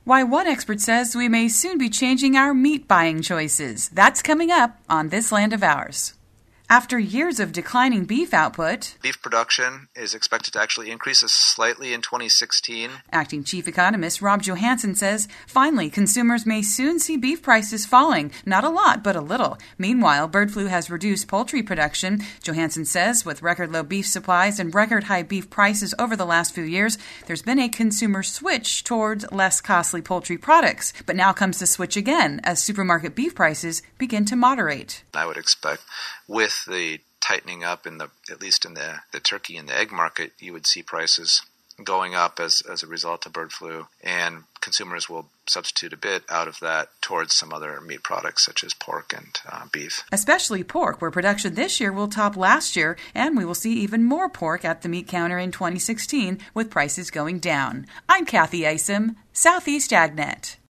Why one expert says we may soon be changing our meat buying choices. That's coming up on This Land of Ours. After years of declining beef output, beef production is expected to actually increase slightly in 2016. Acting Chief Economist Rob Johansson says, finally, consumers may soon see beef prices falling. Not a lot, but a little. Meanwhile, bird flu has reduced poultry production. Johansson says, with record low beef supplies and record high beef prices over the last few years, there's been a consumer switch towards less costly poultry products. But now comes the switch again as supermarket beef prices begin to moderate. I would expect with the tightening up at least in the turkey and the egg market, you would see prices going up as a result of bird flu, and consumers will substitute a bit out of that towards some other meat products such as pork and beef. Especially pork, where production this year will top last year, and we will see even more pork at the meat counter in 2016 with prices going down. I'm Kathy Isom, Southeast AgNet.